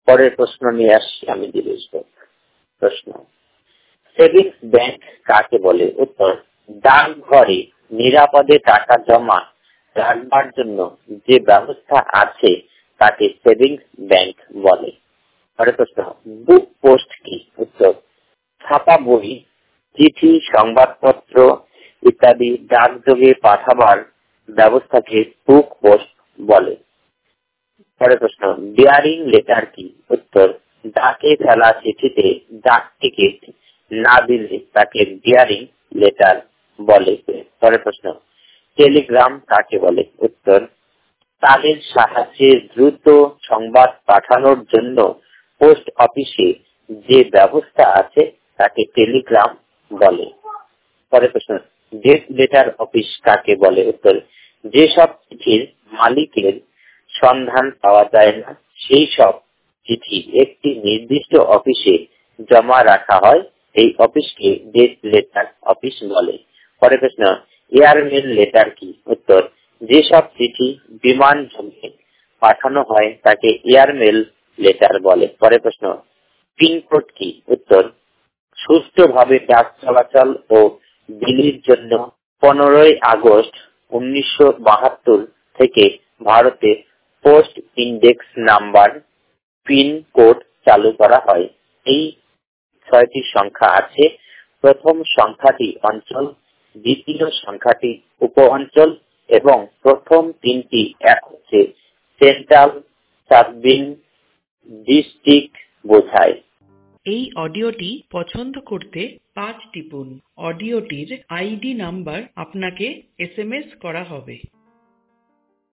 পরের প্রশ্ন নিয়ে আসছি আমি দিলেশ ঘোষ। প্রশ্ন, সেভিংস ব্যাংক কাকে বলে? উত্তর, ডাকঘরে নিরাপদে টাকা জমা রাখবার জন্য যে ব্যবস্থা আছে তাকে সেভিংস ব্যাংক বলে। পরের প্রশ্ন, বুক পোস্ট কি? উত্তর, ছাপা বই, চিঠি, সংবাদপত্র ইত্যাদি ডাকযোগে পাঠাবার ব্যবস্থাকে বুক পোস্ট বলে। পরের প্রশ্ন, বিয়ারিং লেটার কি? উত্তর, ডাকে ফেলা চিঠিতে ডাক টিকিট না দিলে তাকে বিয়ারিং লেটার বলে। পরের প্রশ্ন, টেলিগ্রাম কাকে বলে? উত্তর, তারের সাহায্যে দ্রুত সংবাদ পাঠানোর জন্য পোস্ট অফিসে যে ব্যবস্থা আছে তাকে টেলিগ্রাম বলে। পরের প্রশ্ন, ডেড লেটার অফিস কাকে বলে? উত্তর, যেসব চিঠির মালিকের সন্ধান পাওয়া যায় না সেই সব চিঠি একটি নির্দিষ্ট অফিসে জমা রাখা হয়, এই অফিসকে ডেড লেটার অফিস বলে। পরের প্রশ্ন, এয়ারমেল লেটার কি? উত্তর, যেসব চিঠি বিমান যোগে পাঠানো হয় তাকে এয়ারমেল লেটার বলে। পরের প্রশ্ন, পিনকোড কি? উত্তর, সুষ্ঠুভাবে ডাক চলাচল ও বিলির জন্য 15 আগস্ট 1972 থেকে ভারতে post index number pin code চালু করা হয়। এই 6টি সংখ্যা আছে। প্রথম সংখ্যাটি অঞ্চল, দ্বিতীয় সংখ্যাটি উপ অঞ্চল এবং প্রথম 3টি এক হচ্ছে সেন্ট্রাল সাব ডিস্ট্রিক্ট বোঝায়। এই অডিওটি পছন্দ করতে 5 টিপুন। অডিওটির আইডি নাম্বার আপনাকে SMS করা হবে।